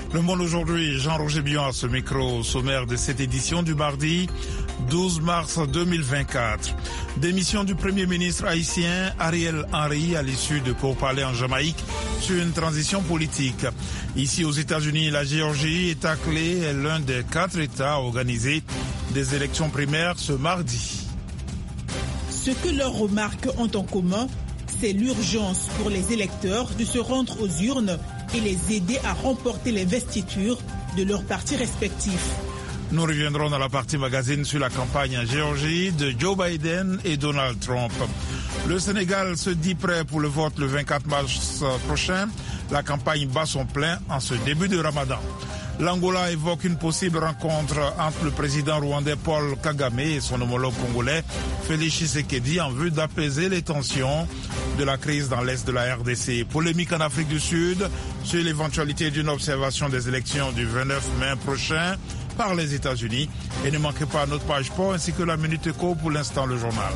Le Monde aujourd'hui, Jean-Roger Bion à ce micro, au sommaire de cette édition du mardi 12 mars 2024. Démission du Premier ministre haïtien Ariel Henry à l'issue de pourparlers en Jamaïque sur une transition politique. Ici aux États-Unis, la Géorgie est est l'un des 4 États à organiser des élections primaires ce mardi. Ce que leurs remarques ont en commun, c'est l'urgence pour les électeurs de se rendre aux urnes et les aider à remporter les investitures de leurs partis respectifs. Nous reviendrons dans la partie magazine sur la campagne en Géorgie de Joe Biden et Donald Trump. Le Sénégal se dit prêt pour le vote le 24 mars prochain. La campagne bat son plein en ce début de Ramadan. L'Angola évoque une possible rencontre entre le président rwandais Paul Kagame et son homologue congolais Félix Tshisekedi en vue d'apaiser les tensions de la crise dans l'est de la RDC. Polémique en Afrique du Sud sur l'éventualité d'une observation des élections du 29 mai prochain par les États-Unis. Et ne manquez pas notre page sport ainsi que la Minute Éco, pour l'instant le journal.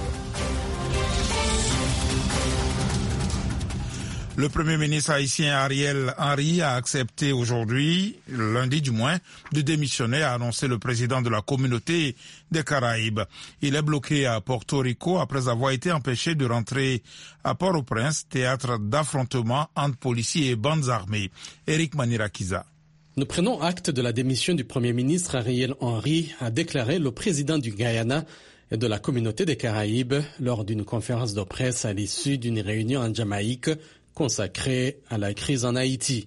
Le Premier ministre haïtien Ariel Henry a accepté aujourd'hui, lundi du moins, de démissionner, a annoncé le président de la communauté des Caraïbes. Il est bloqué à Porto Rico après avoir été empêché de rentrer à Port-au-Prince, théâtre d'affrontements entre policiers et bandes armées. Eric Manirakiza. Nous prenons acte de la démission du Premier ministre Ariel Henry, a déclaré le président du Guyana et de la communauté des Caraïbes lors d'une conférence de presse à l'issue d'une réunion en Jamaïque consacré à la crise en Haïti.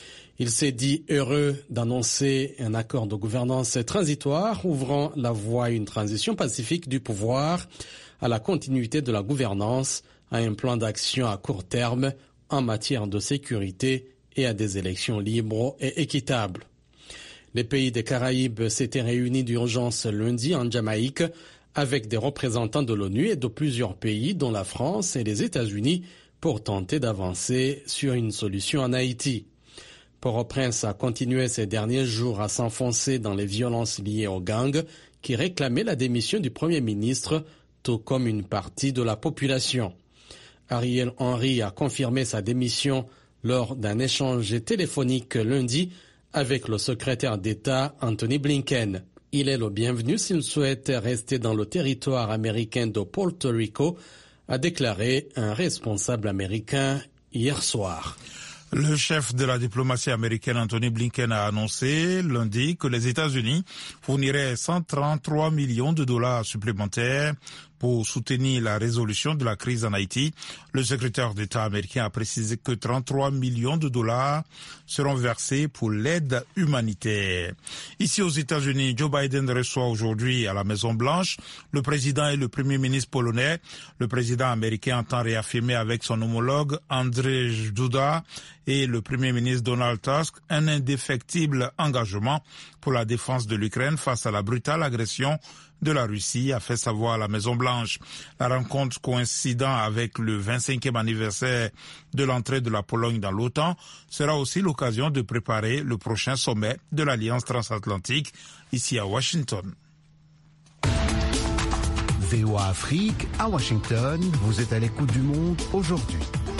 Il s'est dit heureux d'annoncer un accord de gouvernance transitoire ouvrant la voie à une transition pacifique du pouvoir, à la continuité de la gouvernance, à un plan d'action à court terme en matière de sécurité et à des élections libres et équitables. Les pays des Caraïbes s'étaient réunis d'urgence lundi en Jamaïque avec des représentants de l'ONU et de plusieurs pays dont la France et les États-Unis pour tenter d'avancer sur une solution en Haïti. Port-au-Prince a continué ces derniers jours à s'enfoncer dans les violences liées aux gangs qui réclamaient la démission du Premier ministre, tout comme une partie de la population. Ariel Henry a confirmé sa démission lors d'un échange téléphonique lundi avec le secrétaire d'État Anthony Blinken. Il est le bienvenu s'il souhaite rester dans le territoire américain de Porto Rico, a déclaré un responsable américain hier soir. Le chef de la diplomatie américaine Anthony Blinken a annoncé lundi que les États-Unis fourniraient 133 millions de dollars supplémentaires pour soutenir la résolution de la crise en Haïti. Le secrétaire d'État américain a précisé que 33 millions de dollars seront versés pour l'aide humanitaire. Ici aux États-Unis, Joe Biden reçoit aujourd'hui à la Maison-Blanche le président et le premier ministre polonais. Le président américain entend réaffirmer avec son homologue Andrzej Duda et le premier ministre Donald Tusk un indéfectible engagement pour la défense de l'Ukraine face à la brutale agression de la Russie, a fait savoir la Maison-Blanche. La rencontre coïncidant avec le 25e anniversaire de l'entrée de la Pologne dans l'OTAN sera aussi l'occasion de préparer le prochain sommet de l'Alliance transatlantique ici à Washington. VOA Afrique à Washington, vous êtes à l'écoute du monde aujourd'hui.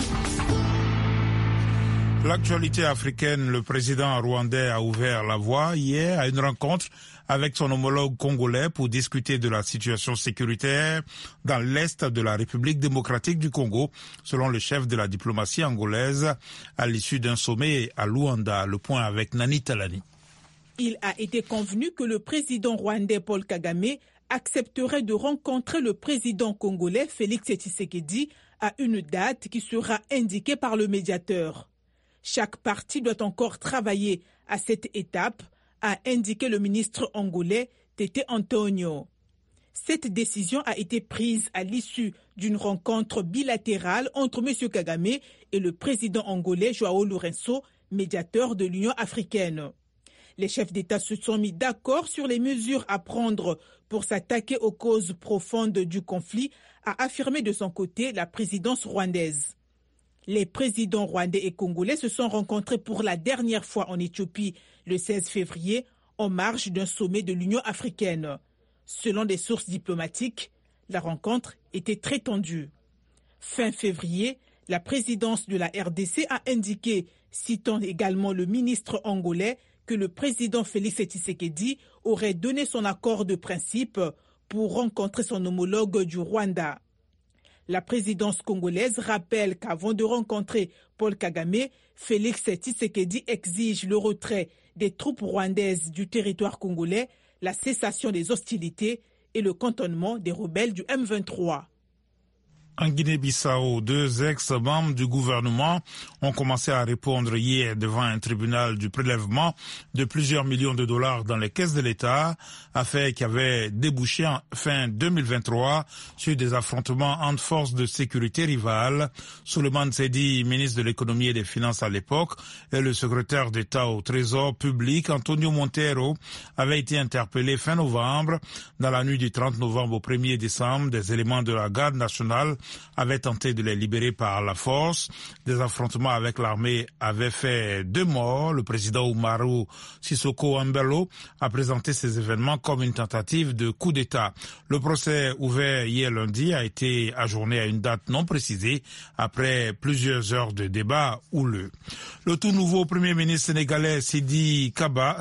L'actualité africaine, le président rwandais a ouvert la voie hier à une rencontre avec son homologue congolais pour discuter de la situation sécuritaire dans l'est de la République démocratique du Congo, selon le chef de la diplomatie angolaise, à l'issue d'un sommet à Luanda. Le point avec Nani Talani. Il a été convenu que le président rwandais Paul Kagame accepterait de rencontrer le président congolais Félix Tshisekedi à une date qui sera indiquée par le médiateur. Chaque partie doit encore travailler à cette étape, a indiqué le ministre angolais Tete Antonio. Cette décision a été prise à l'issue d'une rencontre bilatérale entre M. Kagame et le président angolais João Lourenço, médiateur de l'Union africaine. Les chefs d'État se sont mis d'accord sur les mesures à prendre pour s'attaquer aux causes profondes du conflit, a affirmé de son côté la présidence rwandaise. Les présidents rwandais et congolais se sont rencontrés pour la dernière fois en Éthiopie le 16 février en marge d'un sommet de l'Union africaine. Selon des sources diplomatiques, la rencontre était très tendue. Fin février, la présidence de la RDC a indiqué, citant également le ministre angolais, que le président Félix Tshisekedi aurait donné son accord de principe pour rencontrer son homologue du Rwanda. La présidence congolaise rappelle qu'avant de rencontrer Paul Kagame, Félix Tshisekedi exige le retrait des troupes rwandaises du territoire congolais, la cessation des hostilités et le cantonnement des rebelles du M23. En Guinée-Bissau, 2 ex-membres du gouvernement ont commencé à répondre hier devant un tribunal du prélèvement de plusieurs millions de dollars dans les caisses de l'État, affaire qui avait débouché en fin 2023 sur des affrontements entre forces de sécurité rivales. Souleymane Seydi, ministre de l'économie et des finances à l'époque, et le secrétaire d'État au Trésor public, Antonio Montero, avaient été interpellés fin novembre. Dans la nuit du 30 novembre au 1er décembre, des éléments de la garde nationale avaient tenté de les libérer par la force. Des affrontements avec l'armée avaient fait 2 morts. Le président Umaru Sissoko Embalo a présenté ces événements comme une tentative de coup d'État. Le procès ouvert hier lundi a été ajourné à une date non précisée après plusieurs heures de débat houleux. Le tout nouveau premier ministre sénégalais Sidiki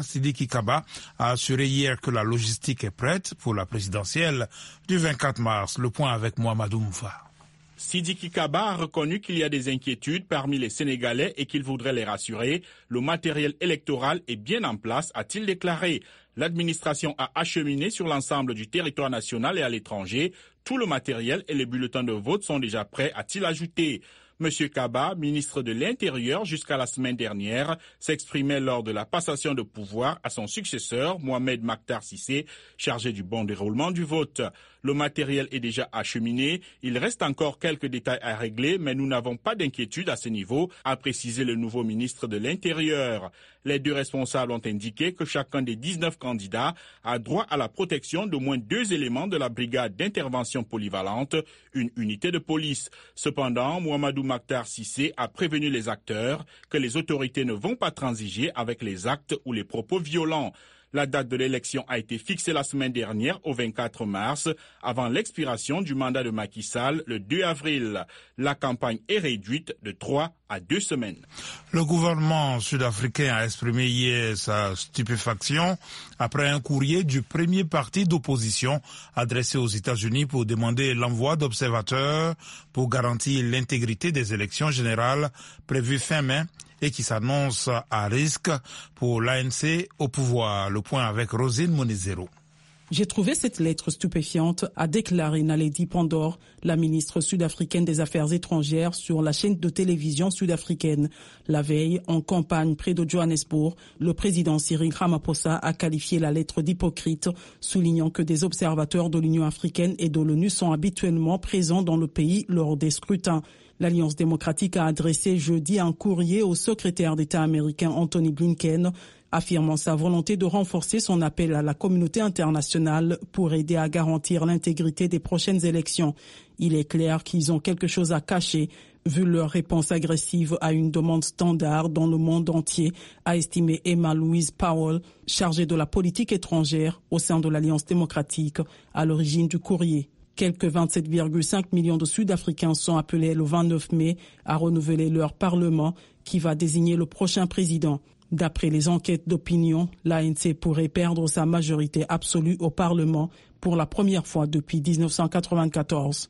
Kaba a assuré hier que la logistique est prête pour la présidentielle du 24 mars. Le point avec Mohamedou Moufa. Sidiki Kaba a reconnu qu'il y a des inquiétudes parmi les Sénégalais et qu'il voudrait les rassurer. Le matériel électoral est bien en place, a-t-il déclaré. L'administration a acheminé sur l'ensemble du territoire national et à l'étranger. Tout le matériel et les bulletins de vote sont déjà prêts, a-t-il ajouté. M. Kaba, ministre de l'Intérieur jusqu'à la semaine dernière, s'exprimait lors de la passation de pouvoir à son successeur, Mohamed Makhtar Cissé, chargé du bon déroulement du vote. Le matériel est déjà acheminé, il reste encore quelques détails à régler, mais nous n'avons pas d'inquiétude à ce niveau, a précisé le nouveau ministre de l'Intérieur. Les 2 responsables ont indiqué que chacun des 19 candidats a droit à la protection d'au moins 2 éléments de la brigade d'intervention polyvalente, une unité de police. Cependant, Mohamedou Makhtar Cissé a prévenu les acteurs que les autorités ne vont pas transiger avec les actes ou les propos violents. La date de l'élection a été fixée la semaine dernière au 24 mars, avant l'expiration du mandat de Macky Sall le 2 avril. La campagne est réduite de 3 à 2 semaines. Le gouvernement sud-africain a exprimé hier sa stupéfaction après un courrier du premier parti d'opposition adressé aux États-Unis pour demander l'envoi d'observateurs pour garantir l'intégrité des élections générales prévues fin mai et qui s'annonce à risque pour l'ANC au pouvoir. Le point avec Rosine Monizero. J'ai trouvé cette lettre stupéfiante, a déclaré Naledi Pandor, la ministre sud-africaine des Affaires étrangères, sur la chaîne de télévision sud-africaine. La veille, en campagne près de Johannesburg, le président Cyril Ramaphosa a qualifié la lettre d'hypocrite, soulignant que des observateurs de l'Union africaine et de l'ONU sont habituellement présents dans le pays lors des scrutins. L'Alliance démocratique a adressé jeudi un courrier au secrétaire d'État américain Anthony Blinken, affirmant sa volonté de renforcer son appel à la communauté internationale pour aider à garantir l'intégrité des prochaines élections. Il est clair qu'ils ont quelque chose à cacher, vu leur réponse agressive à une demande standard dans le monde entier, a estimé Emma Louise Powell, chargée de la politique étrangère au sein de l'Alliance démocratique, à l'origine du courrier. Quelques 27,5 millions de Sud-Africains sont appelés le 29 mai à renouveler leur Parlement qui va désigner le prochain président. D'après les enquêtes d'opinion, l'ANC pourrait perdre sa majorité absolue au Parlement pour la première fois depuis 1994.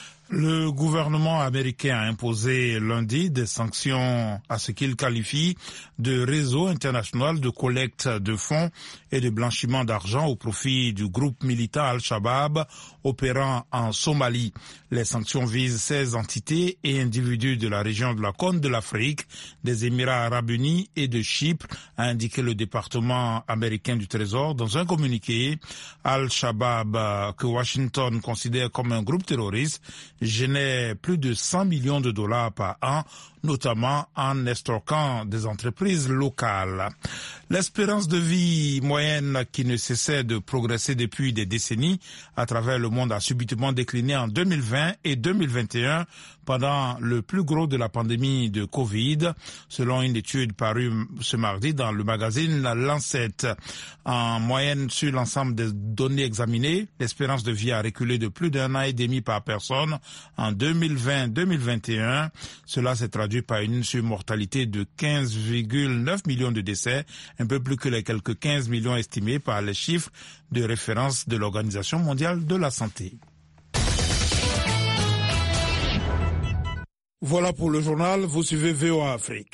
Le gouvernement américain a imposé lundi des sanctions à ce qu'il qualifie de réseau international de collecte de fonds et de blanchiment d'argent au profit du groupe militant Al-Shabaab opérant en Somalie. Les sanctions visent 16 entités et individus de la région de la Corne de l'Afrique, des Émirats arabes unis et de Chypre, a indiqué le département américain du Trésor dans un communiqué. Al-Shabaab, que Washington considère comme un groupe terroriste, génère plus de 100 millions de dollars par an, notamment en estorquant des entreprises locales. L'espérance de vie moyenne qui ne cessait de progresser depuis des décennies à travers le monde a subitement décliné en 2020 et 2021 pendant le plus gros de la pandémie de Covid, selon une étude parue ce mardi dans le magazine Lancet. En moyenne, sur l'ensemble des données examinées, l'espérance de vie a reculé de plus d'1 an et demi par personne en 2020-2021. Cela s'est traduit traduit par une surmortalité de 15,9 millions de décès, un peu plus que les quelques 15 millions estimés par les chiffres de référence de l'Organisation mondiale de la santé. Voilà pour le journal, vous suivez VOA Afrique.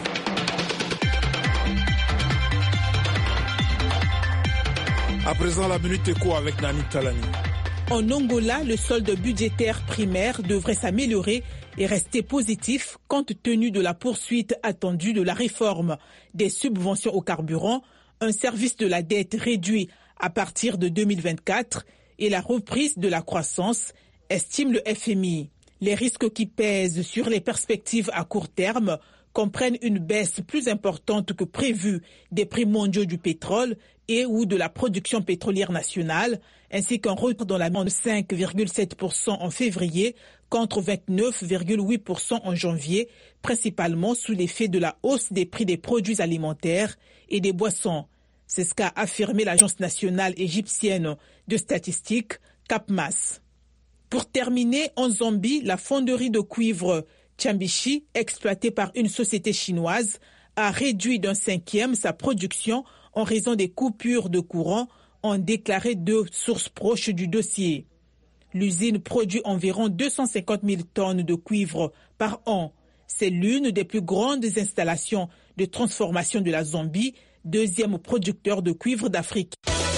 À présent, la Minute Éco avec Nani Talani. En Angola, le solde budgétaire primaire devrait s'améliorer et rester positif compte tenu de la poursuite attendue de la réforme des subventions au carburant, un service de la dette réduit à partir de 2024 et la reprise de la croissance, estime le FMI. Les risques qui pèsent sur les perspectives à court terme comprennent une baisse plus importante que prévue des prix mondiaux du pétrole et ou de la production pétrolière nationale, ainsi qu'un retour dans la de 5,7% en février contre 29,8% en janvier, principalement sous l'effet de la hausse des prix des produits alimentaires et des boissons. C'est ce qu'a affirmé l'Agence nationale égyptienne de statistiques, CAPMAS. Pour terminer, en Zambie, la fonderie de cuivre Chambishi, exploitée par une société chinoise, a réduit d'un 5e sa production en raison des coupures de courant, ont déclaré deux sources proches du dossier. L'usine produit environ 250 000 tonnes de cuivre par an. C'est l'une des plus grandes installations de transformation de la Zambie, deuxième producteur de cuivre d'Afrique.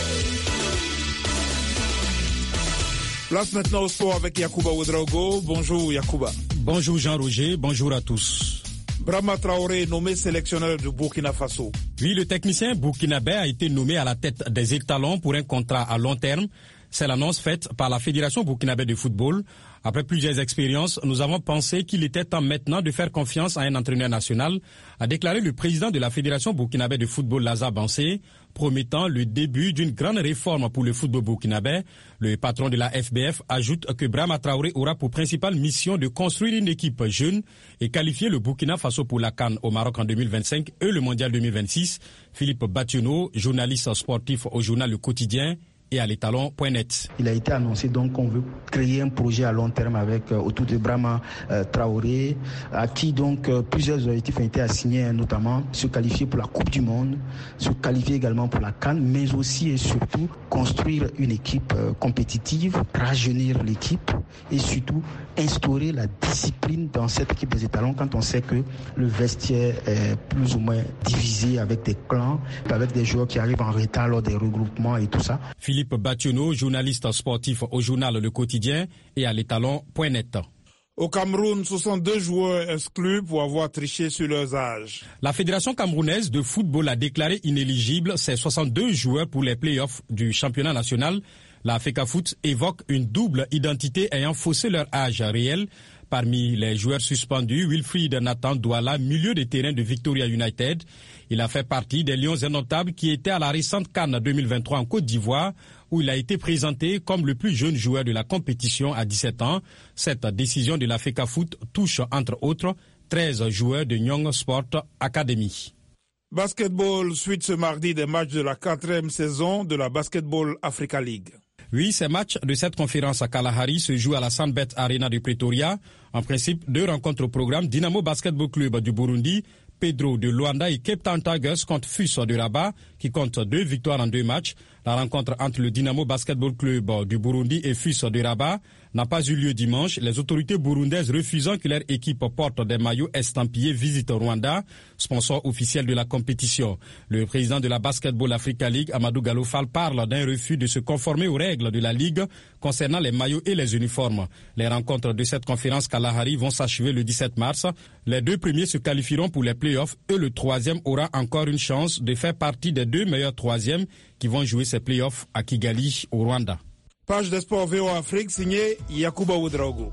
Place maintenant au sport avec Yacouba Ouedraogo. Bonjour Yacouba. Bonjour Jean-Roger, bonjour à tous. Brahma Traoré nommé sélectionneur du Burkina Faso. Oui, le technicien burkinabé a été nommé à la tête des étalons pour un contrat à long terme. C'est l'annonce faite par la Fédération burkinabé de football. Après plusieurs expériences, nous avons pensé qu'il était temps maintenant de faire confiance à un entraîneur national, a déclaré le président de la Fédération burkinabé de football, Lazare Bansé, promettant le début d'une grande réforme pour le football burkinabé. Le patron de la FBF ajoute que Brahma Traoré aura pour principale mission de construire une équipe jeune et qualifier le Burkina Faso pour la CAN au Maroc en 2025 et le Mondial 2026. Philippe Bationo, journaliste sportif au journal Le Quotidien, et à l'étalon.net. Il a été annoncé donc qu'on veut créer un projet à long terme avec autour de Brahma Traoré, à qui donc plusieurs objectifs ont été assignés, notamment se qualifier pour la Coupe du Monde, se qualifier également pour la CAN, mais aussi et surtout construire une équipe compétitive, rajeunir l'équipe et surtout instaurer la discipline dans cette équipe des étalons quand on sait que le vestiaire est plus ou moins divisé avec des clans, avec des joueurs qui arrivent en retard lors des regroupements et tout ça. Philippe Bationo, journaliste sportif au journal Le Quotidien et à l'étalon.net. Au Cameroun, 62 joueurs exclus pour avoir triché sur leurs âges. La Fédération camerounaise de football a déclaré inéligibles ces 62 joueurs pour les playoffs du championnat national. La FECAFOOT évoque une double identité ayant faussé leur âge réel. Parmi les joueurs suspendus, Wilfried Nathan Douala, milieu de terrain de Victoria United. Il a fait partie des Lions indomptables qui étaient à la récente CAN 2023 en Côte d'Ivoire, où il a été présenté comme le plus jeune joueur de la compétition à 17 ans. Cette décision de la FECAFOOT touche, entre autres, 13 joueurs de Nyong Sport Academy. Basketball, suite ce mardi des matchs de la 4e saison de la Basketball Africa League. Oui, ces matchs de cette conférence à Kalahari se jouent à la Sandbet Arena de Pretoria. En principe, 2 rencontres au programme. Dynamo Basketball Club du Burundi, Pedro de Luanda et Cape Town Tigers contre FUS de Rabat, qui compte 2 victoires en 2 matchs. La rencontre entre le Dynamo Basketball Club du Burundi et FUS de Rabat n'a pas eu lieu dimanche, les autorités burundaises refusant que leur équipe porte des maillots estampillés Visite Rwanda, sponsor officiel de la compétition. Le président de la Basketball Africa League, Amadou Gallo Fall, parle d'un refus de se conformer aux règles de la Ligue concernant les maillots et les uniformes. Les rencontres de cette conférence Kalahari vont s'achever le 17 mars. Les 2 premiers se qualifieront pour les playoffs et le 3e aura encore une chance de faire partie des 2 meilleurs 3e qui vont jouer ces playoffs à Kigali, au Rwanda. Page de sport VOA Afrique, signé Yacouba Ouedraogo.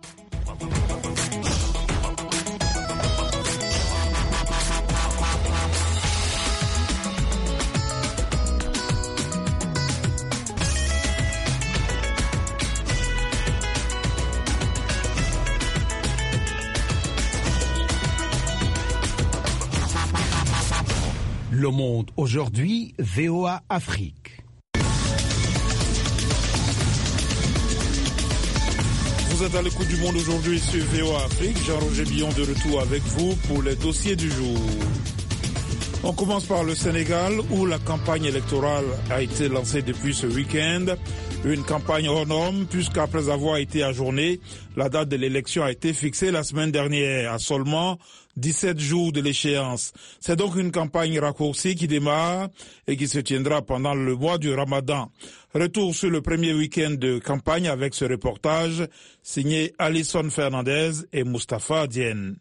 Le Monde aujourd'hui, VOA Afrique. vous êtes à l'écoute du monde aujourd'hui sur VOA Afrique. Jean-Roger Billon de retour avec vous pour les dossiers du jour. On commence par le Sénégal où la campagne électorale a été lancée depuis ce week-end. Une campagne hors norme puisqu'après avoir été ajournée, la date de l'élection a été fixée la semaine dernière à seulement 17 jours de l'échéance. C'est donc une campagne raccourcie qui démarre et qui se tiendra pendant le mois du Ramadan. Retour sur le premier week-end de campagne avec ce reportage signé Alison Fernandez et Mustapha Diène.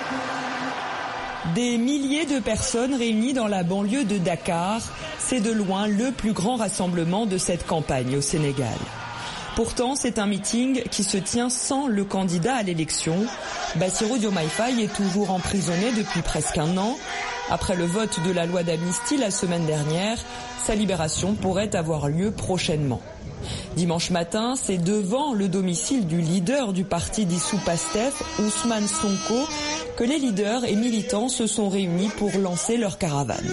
Des milliers de personnes réunies dans la banlieue de Dakar, c'est de loin le plus grand rassemblement de cette campagne au Sénégal. Pourtant, c'est un meeting qui se tient sans le candidat à l'élection. Bassirou Diomaye Faye est toujours emprisonné depuis presque un an. Après le vote de la loi d'amnistie la semaine dernière, sa libération pourrait avoir lieu prochainement. Dimanche matin, c'est devant le domicile du leader du parti dissous PASTEF, Ousmane Sonko, que les leaders et militants se sont réunis pour lancer leur caravane.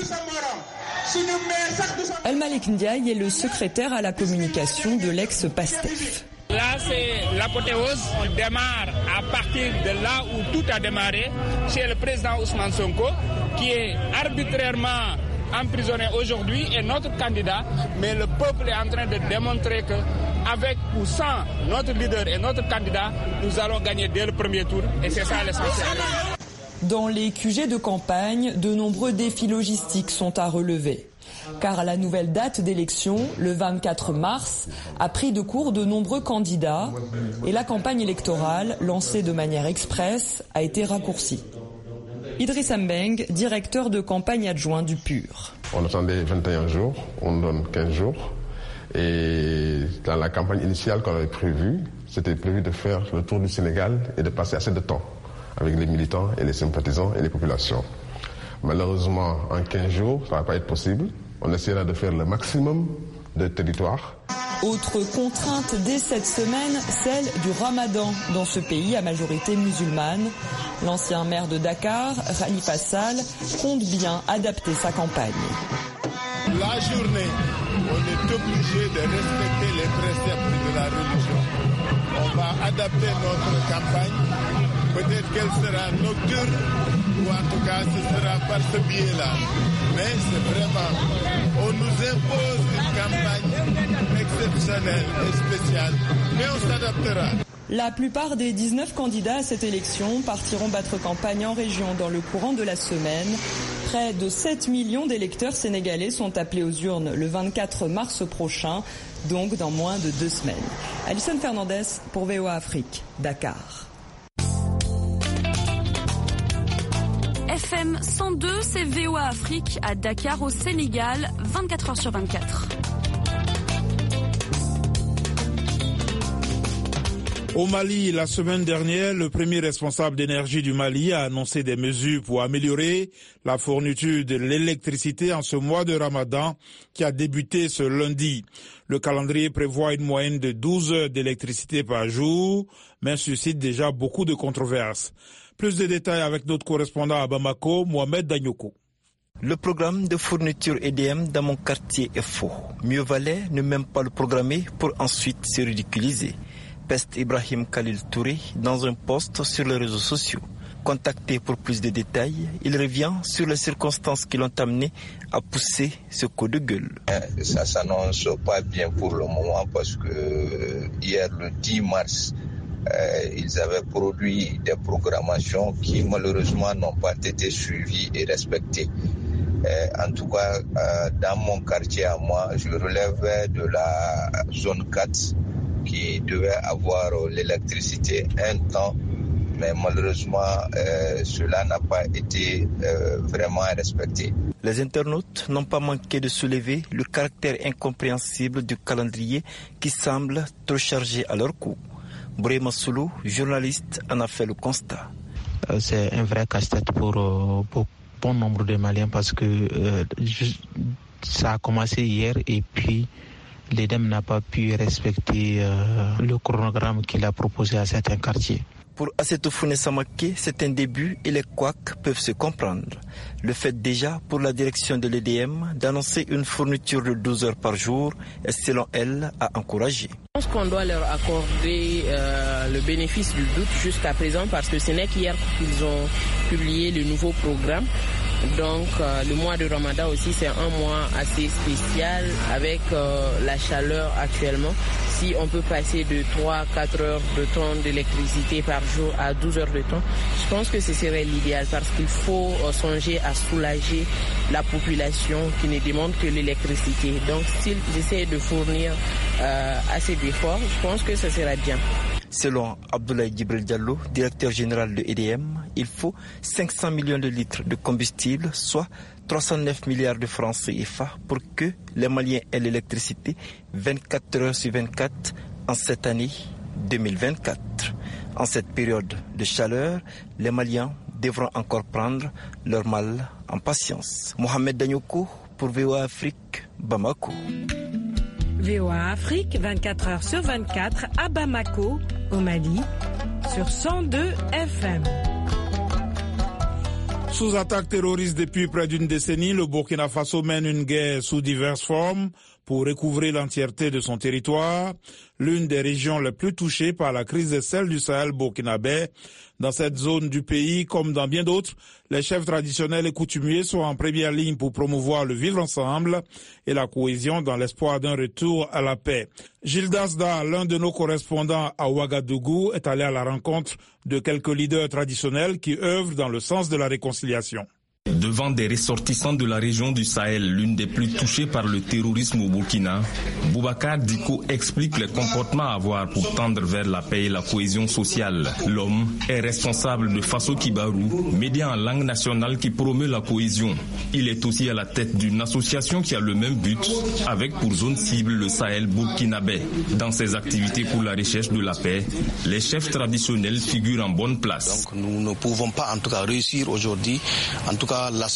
El Malik Ndiaye est le secrétaire à la communication de l'ex-PASTEF. Là, c'est l'apothéose. On démarre à partir de là où tout a démarré, chez le président Ousmane Sonko, qui est arbitrairement emprisonné aujourd'hui, est notre candidat, mais le peuple est en train de démontrer que, avec ou sans notre leader et notre candidat, nous allons gagner dès le premier tour, et c'est ça l'essentiel. Dans les QG de campagne, de nombreux défis logistiques sont à relever. Car la nouvelle date d'élection, le 24 mars, a pris de court de nombreux candidats et la campagne électorale, lancée de manière express, a été raccourcie. Idriss Mbeng, directeur de campagne adjoint du PUR. On attendait 21 jours, on donne 15 jours. Et dans la campagne initiale qu'on avait prévue, c'était prévu de faire le tour du Sénégal et de passer assez de temps avec les militants et les sympathisants et les populations. Malheureusement, en 15 jours, ça ne va pas être possible. On essaiera de faire le maximum de territoire. Autre contrainte dès cette semaine, celle du Ramadan dans ce pays à majorité musulmane. L'ancien maire de Dakar, Khalifa Sall, compte bien adapter sa campagne. La journée, on est obligé de respecter les préceptes de la religion. On va adapter notre campagne. Peut-être qu'elle sera nocturne, ou en tout cas ce sera par ce biais-là. Mais c'est vraiment, on nous impose une campagne exceptionnelle et spéciale, mais on s'adaptera. La plupart des 19 candidats à cette élection partiront battre campagne en région dans le courant de la semaine. Près de 7 millions d'électeurs sénégalais sont appelés aux urnes le 24 mars prochain, donc dans moins de 2 semaines. Alison Fernandez pour VOA Afrique, Dakar. FM 102, c'est VOA Afrique à Dakar au Sénégal, 24 heures sur 24. Au Mali, la semaine dernière, le premier responsable d'énergie du Mali a annoncé des mesures pour améliorer la fourniture de l'électricité en ce mois de Ramadan qui a débuté ce lundi. Le calendrier prévoit une moyenne de 12 heures d'électricité par jour, mais suscite déjà beaucoup de controverses. Plus de détails avec notre correspondant à Bamako, Mohamed Danyoko. Le programme de fourniture EDM dans mon quartier est faux. Mieux valait ne même pas le programmer pour ensuite se ridiculiser. Peste Ibrahim Khalil Touré dans un post sur les réseaux sociaux. Contacté pour plus de détails, il revient sur les circonstances qui l'ont amené à pousser ce coup de gueule. Ça s'annonce pas bien pour le moment parce que hier le 10 mars, ils avaient produit des programmations qui malheureusement n'ont pas été suivies et respectées. En tout cas, dans mon quartier à moi, je relève de la zone 4 qui devait avoir l'électricité un temps, mais malheureusement, cela n'a pas été vraiment respecté. Les internautes n'ont pas manqué de soulever le caractère incompréhensible du calendrier qui semble trop chargé à leur coup. Brema Soulou, journaliste, en a fait le constat. C'est un vrai casse-tête pour bon nombre de Maliens parce que ça a commencé hier et puis l'EDEM n'a pas pu respecter le chronogramme qu'il a proposé à certains quartiers. Pour Assetou Founé Samaké, c'est un début et les couacs peuvent se comprendre. Le fait déjà pour la direction de l'EDM d'annoncer une fourniture de 12 heures par jour est selon elle à encourager. Je pense qu'on doit leur accorder le bénéfice du doute jusqu'à présent parce que ce n'est qu'hier qu'ils ont publié le nouveau programme. Donc le mois de Ramadan aussi c'est un mois assez spécial avec la chaleur actuellement. Si on peut passer de 3 à 4 heures de temps d'électricité par jour à 12 heures de temps, je pense que ce serait l'idéal parce qu'il faut songer à soulager la population qui ne demande que l'électricité. Donc s'ils essaient de fournir assez d'efforts, je pense que ce sera bien. Selon Abdoulaye Djibril Diallo, directeur général de EDM, il faut 500 millions de litres de combustible, soit 309 milliards de francs CFA pour que les Maliens aient l'électricité 24 heures sur 24 en cette année 2024. En cette période de chaleur, les Maliens devront encore prendre leur mal en patience. Mohamed Danyoko pour VOA Afrique, Bamako. VOA Afrique, 24 heures sur 24 à Bamako, au Mali, sur 102 FM. Sous attaque terroriste depuis près d'une décennie, le Burkina Faso mène une guerre sous diverses formes pour recouvrer l'entièreté de son territoire, l'une des régions les plus touchées par la crise des sels du Sahel burkinabé. Dans cette zone du pays, comme dans bien d'autres, les chefs traditionnels et coutumiers sont en première ligne pour promouvoir le vivre ensemble et la cohésion dans l'espoir d'un retour à la paix. Gilles Dasda, l'un de nos correspondants à Ouagadougou, est allé à la rencontre de quelques leaders traditionnels qui œuvrent dans le sens de la réconciliation. Devant des ressortissants de la région du Sahel, l'une des plus touchées par le terrorisme au Burkina, Boubacar Diko explique les comportements à avoir pour tendre vers la paix et la cohésion sociale. L'homme est responsable de Faso Kibarou, média en langue nationale qui promeut la cohésion. Il est aussi à la tête d'une association qui a le même but, avec pour zone cible le Sahel burkinabé. Dans ses activités pour la recherche de la paix, les chefs traditionnels figurent en bonne place. Donc nous ne pouvons pas en tout cas réussir aujourd'hui, en tout cas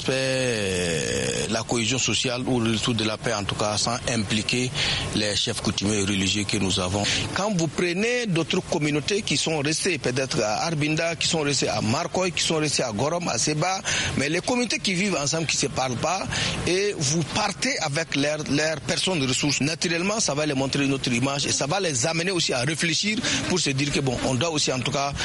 l'aspect, la cohésion sociale ou le retour de la paix, en tout cas sans impliquer les chefs coutumiers et religieux que nous avons. Quand vous prenez d'autres communautés qui sont restées peut-être à Arbinda, qui sont restées à Marcoy, qui sont restées à Gorom, à Seba, mais les communautés qui vivent ensemble, qui ne se parlent pas, et vous partez avec leurs personnes de ressources, naturellement ça va les montrer une autre image et ça va les amener aussi à réfléchir pour se dire que bon, on doit aussi en tout cas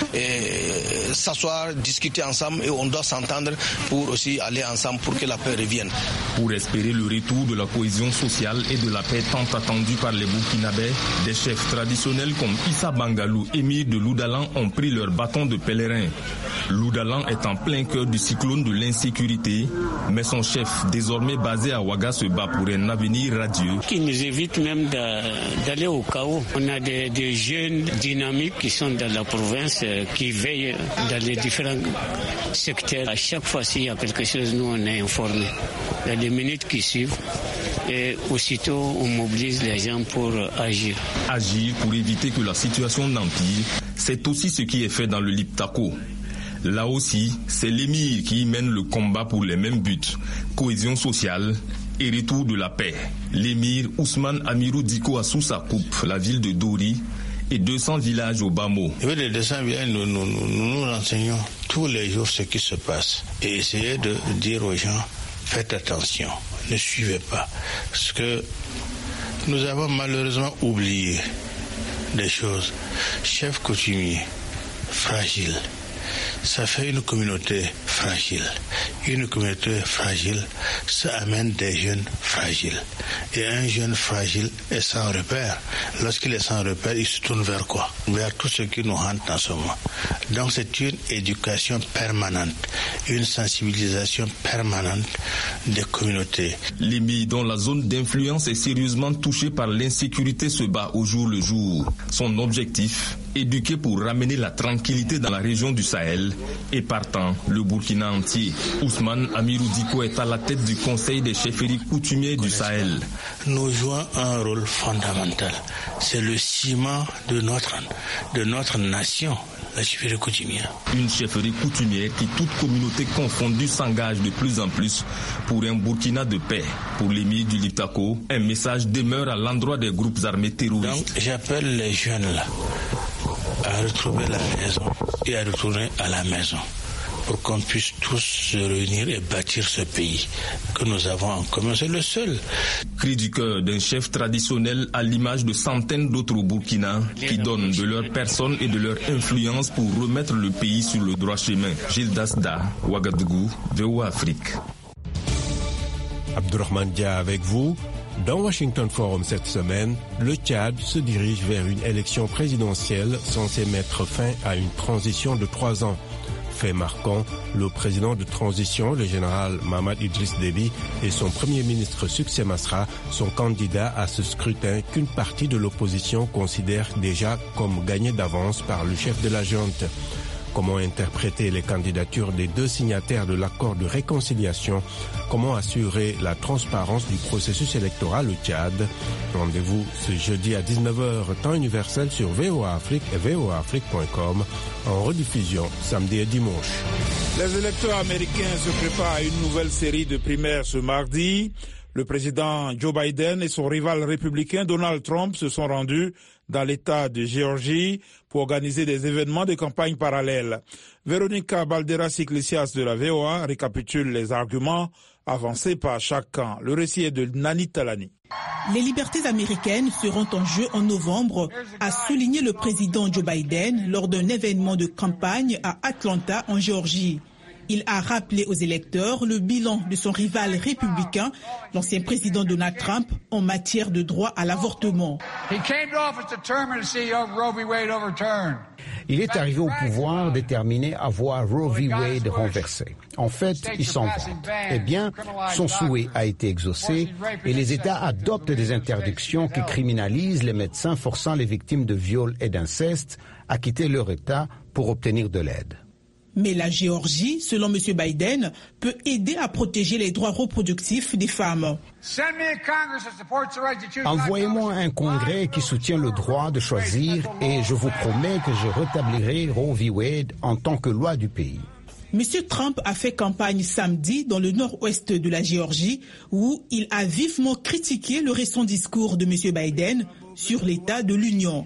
s'asseoir, discuter ensemble et on doit s'entendre pour aussi aller ensemble pour que la paix revienne. Pour espérer le retour de la cohésion sociale et de la paix tant attendue par les Burkinabés, des chefs traditionnels comme Issa Bangalou, émir de Loudalan, ont pris leur bâton de pèlerin. Loudalan est en plein cœur du cyclone de l'insécurité, mais son chef, désormais basé à Ouaga, se bat pour un avenir radieux. Qui nous évite même d'aller au chaos. On a des jeunes dynamiques qui sont dans la province, qui veillent dans les différents secteurs. À chaque fois, s'il y a quelque chose, nous on est informés. Il y a des minutes qui suivent et aussitôt on mobilise les gens pour agir. Agir pour éviter que la situation n'empire, c'est aussi ce qui est fait dans le Liptako. Là aussi, c'est l'émir qui mène le combat pour les mêmes buts, cohésion sociale et retour de la paix. L'émir Ousmane Amirou Diko a sous sa coupe la ville de Dori et 200 villages au Bamo. Les 200 villages, nous renseignons tous les jours ce qui se passe et essayez de dire aux gens, faites attention, ne suivez pas. Parce que nous avons malheureusement oublié des choses. Chef coutumier, fragile. Ça fait une communauté fragile. Une communauté fragile, ça amène des jeunes fragiles. Et un jeune fragile est sans repère. Lorsqu'il est sans repère, il se tourne vers quoi? Vers tout ce qui nous hante en ce moment. Donc c'est une éducation permanente, une sensibilisation permanente des communautés. L'émir, dont la zone d'influence est sérieusement touchée par l'insécurité, se bat au jour le jour. Son objectif, éduquer pour ramener la tranquillité dans la région du Sahel et partant le Burkina entier. Ousmane Amirou Diko est à la tête du Conseil des chefferies coutumières du Sahel. Nous jouons un rôle fondamental. C'est le ciment de notre nation, la chefferie coutumière. Une chefferie coutumière qui, toute communauté confondue, s'engage de plus en plus pour un Burkina de paix. Pour l'émir du Liptako, un message demeure à l'endroit des groupes armés terroristes. Donc j'appelle les jeunes là à retrouver la raison et à retourner à la maison pour qu'on puisse tous se réunir et bâtir ce pays que nous avons en commun. C'est le seul. Cri du cœur d'un chef traditionnel à l'image de centaines d'autres au Burkina qui donnent de leur personne et de leur influence pour remettre le pays sur le droit chemin. Gilles Dasda, Ouagadougou, VOA Afrique. Abdourahmane Dia avec vous. Dans Washington Forum cette semaine, le Tchad se dirige vers une élection présidentielle censée mettre fin à une transition de 3 ans. Fait marquant, le président de transition, le général Mahamat Idriss Déby, et son premier ministre Succès Masra sont candidats à ce scrutin qu'une partie de l'opposition considère déjà comme gagné d'avance par le chef de la junte. Comment interpréter les candidatures des 2 signataires de l'accord de réconciliation? Comment assurer la transparence du processus électoral au Tchad? Rendez-vous ce jeudi à 19h, temps universel sur VOA Afrique et voaafrique.com, en rediffusion samedi et dimanche. Les électeurs américains se préparent à une nouvelle série de primaires ce mardi. Le président Joe Biden et son rival républicain Donald Trump se sont rendus dans l'État de Géorgie pour organiser des événements de campagne parallèles. Véronica Balderas-Iglesias de la VOA récapitule les arguments avancés par chaque camp. Le récit est de Nani Talani. Les libertés américaines seront en jeu en novembre, a souligné le président Joe Biden lors d'un événement de campagne à Atlanta, en Géorgie. Il a rappelé aux électeurs le bilan de son rival républicain, l'ancien président Donald Trump, en matière de droit à l'avortement. Il est arrivé au pouvoir déterminé à voir Roe v. Wade renversé. En fait, il s'en vante. Eh bien, son souhait a été exaucé et les États adoptent des interdictions qui criminalisent les médecins forçant les victimes de viol et d'inceste à quitter leur État pour obtenir de l'aide. Mais la Géorgie, selon M. Biden, peut aider à protéger les droits reproductifs des femmes. Envoyez-moi un congrès qui soutient le droit de choisir et je vous promets que je rétablirai Roe v. Wade en tant que loi du pays. M. Trump a fait campagne samedi dans le nord-ouest de la Géorgie où il a vivement critiqué le récent discours de M. Biden sur l'état de l'Union.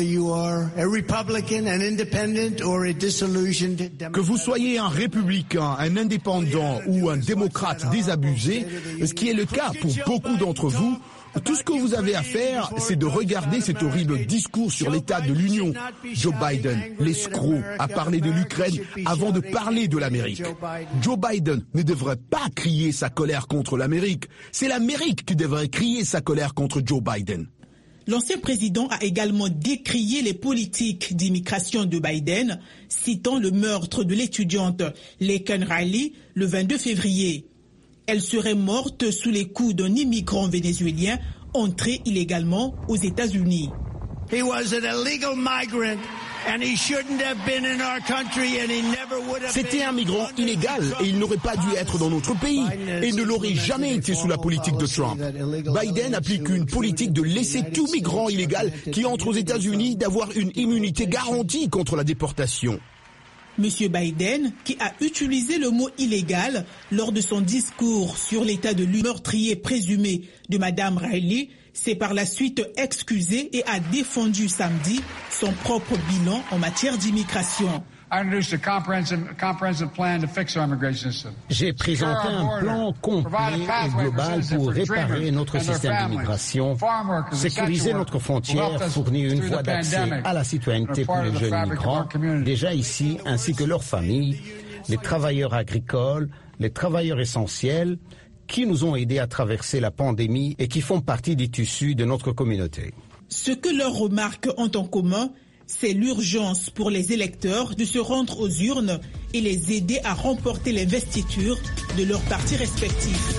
Que vous soyez un républicain, un indépendant ou un démocrate désabusé, ce qui est le cas pour beaucoup d'entre vous, tout ce que vous avez à faire, c'est de regarder cet horrible discours sur l'état de l'Union. Joe Biden, l'escroc, a parlé de l'Ukraine avant de parler de l'Amérique. Joe Biden ne devrait pas crier sa colère contre l'Amérique. C'est l'Amérique qui devrait crier sa colère contre Joe Biden. L'ancien président a également décrié les politiques d'immigration de Biden, citant le meurtre de l'étudiante Laken Riley le 22 février. Elle serait morte sous les coups d'un immigrant vénézuélien entré illégalement aux États-Unis. C'était un migrant illégal et il n'aurait pas dû être dans notre pays et ne l'aurait jamais été sous la politique de Trump. Biden applique une politique de laisser tout migrant illégal qui entre aux États-Unis d'avoir une immunité garantie contre la déportation. M. Biden, qui a utilisé le mot illégal lors de son discours sur l'état de l'Union meurtrier présumé de Mme Riley, s'est par la suite excusé et a défendu samedi son propre bilan en matière d'immigration. J'ai présenté un plan complet et global pour réparer notre système d'immigration, sécuriser notre frontière, fournir une voie d'accès à la citoyenneté pour les jeunes migrants, déjà ici, ainsi que leurs familles, les travailleurs agricoles, les travailleurs essentiels, qui nous ont aidés à traverser la pandémie et qui font partie du tissu de notre communauté. Ce que leurs remarques ont en commun, c'est l'urgence pour les électeurs de se rendre aux urnes et les aider à remporter l'investiture de leurs partis respectifs.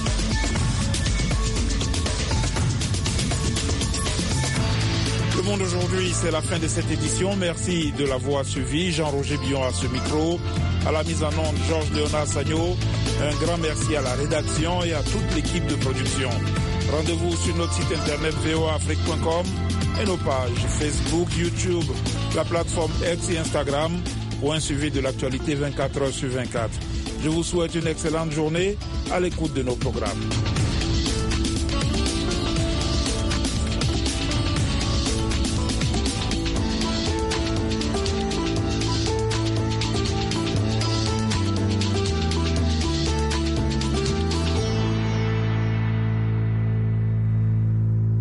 Le Monde aujourd'hui, c'est la fin de cette édition. Merci de l'avoir suivi. Jean-Roger Billon à ce micro. À la mise en onde, Georges Léonard Sagno. Un grand merci à la rédaction et à toute l'équipe de production. Rendez-vous sur notre site internet voaafrique.com et nos pages Facebook, YouTube, la plateforme X et Instagram pour un suivi de l'actualité 24 heures sur 24. Je vous souhaite une excellente journée à l'écoute de nos programmes.